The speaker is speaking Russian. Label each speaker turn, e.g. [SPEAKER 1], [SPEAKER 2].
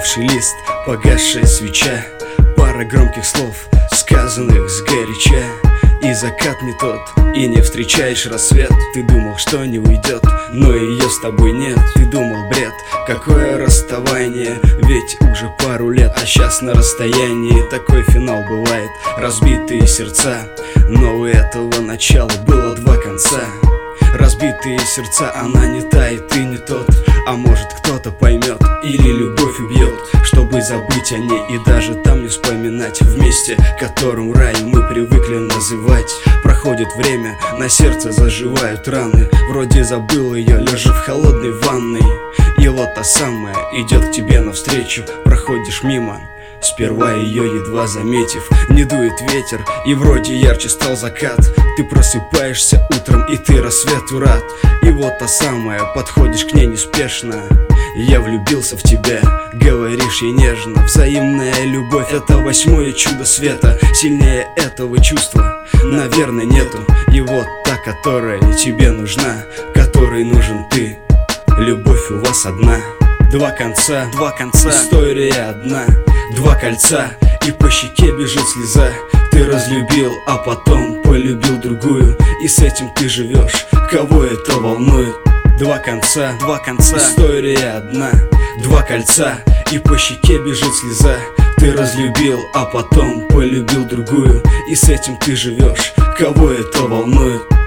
[SPEAKER 1] Опавший лист, погасшая свеча, пара громких слов, сказанных сгоряча. И закат не тот, и не встречаешь рассвет. Ты думал, что не уйдет, но ее с тобой нет. Ты думал, бред, какое расставание, ведь уже пару лет, а сейчас на расстоянии. Такой финал бывает, разбитые сердца, но у этого начала было два конца. Разбитые сердца, она не та и ты не тот. А может кто-то поймет или любовь убьет, чтобы забыть о ней и даже там не вспоминать. В месте, которым рай мы привыкли называть. Проходит время, на сердце заживают раны. Вроде забыл ее, лежа в холодной ванной. И вот та самая идет к тебе навстречу. Проходишь мимо, сперва ее едва заметив. Не дует ветер, и вроде ярче стал закат. Ты просыпаешься утром, и ты рассвету рад. И вот та самая, подходишь к ней неспешно. Я влюбился в тебя, говоришь ей нежно. Взаимная любовь — это восьмое чудо света. Сильнее этого чувства, наверное, нету. И вот та, которая тебе нужна, которой нужен ты. Любовь у вас одна. Два конца, история одна. Два кольца, и по щеке бежит слеза. Ты разлюбил, а потом полюбил другую, и с этим ты живешь, кого это волнует? Два конца, история одна. Два кольца, и по щеке бежит слеза. Ты разлюбил, а потом полюбил другую, и с этим ты живешь, кого это волнует?